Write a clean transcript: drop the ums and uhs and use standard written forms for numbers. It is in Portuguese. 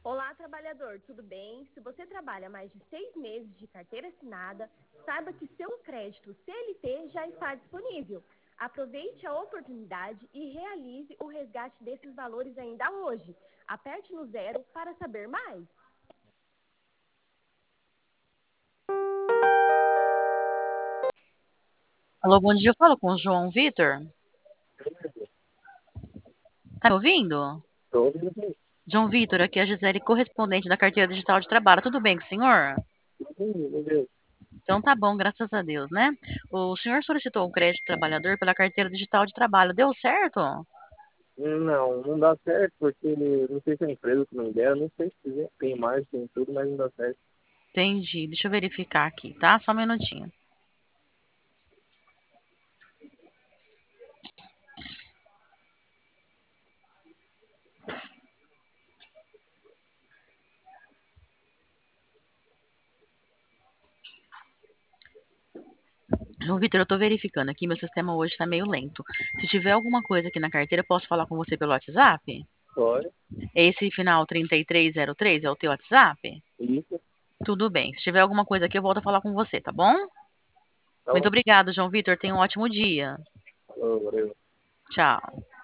Olá, trabalhador, tudo bem? Se você trabalha mais de 6 meses de carteira assinada, saiba que seu crédito CLT já está disponível. Aproveite a oportunidade e realize o resgate desses valores ainda hoje. Aperte no 0 para saber mais. Alô, bom dia. Eu falo com o João Vitor. Tá me ouvindo? Todos os João Vitor, aqui é a Gisele, correspondente da carteira digital de trabalho. Tudo bem com o senhor? meu Deus. Então tá bom, graças a Deus, né? O senhor solicitou um crédito trabalhador pela carteira digital de trabalho. Deu certo? Não dá certo, porque não sei se é a empresa que não der, não sei se tem mais, tem tudo, mas não dá certo. Entendi. Deixa eu verificar aqui, tá? Só um minutinho. João Vitor, eu tô verificando aqui, meu sistema hoje tá meio lento. Se tiver alguma coisa aqui na carteira, eu posso falar com você pelo WhatsApp? Olha, Esse final 3303 é o teu WhatsApp? isso, Tudo bem. Se tiver alguma coisa aqui, eu volto a falar com você, tá bom? tá Muito bom. obrigada, João Vitor. Tenha um ótimo dia. Valeu. Tchau.